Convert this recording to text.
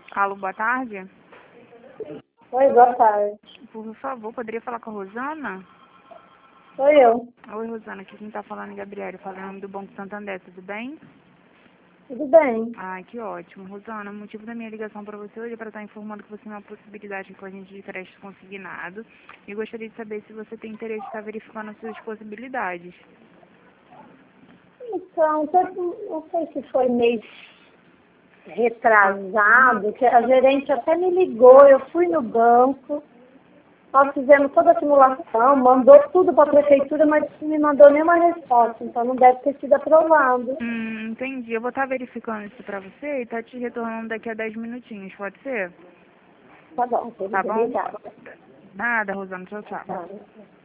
Alô, boa tarde. Oi, boa tarde. Por favor, poderia falar com a Rosana? Sou eu. Oi, Rosana, aqui quem tá falando é Gabriela, falando do Banco Santander, tudo bem? Tudo bem? Ai, que ótimo. Rosana, o motivo da minha ligação para você hoje é para estar informando que você tem uma possibilidade com a gente de crédito consignado e gostaria de saber se você tem interesse em estar verificando as suas possibilidades. Então, não sei se foi mês retrasado, que a gerente até me ligou, eu fui no banco, nós fizemos toda a simulação, mandou tudo para a prefeitura, mas não me mandou nenhuma resposta, então não deve ter sido aprovado. Entendi. Eu vou estar verificando isso para você e tá te retornando daqui a 10 minutinhos, pode ser? Tá bom, Tá bom? obrigada. Nada, Rosana. Tchau, tchau. Tá.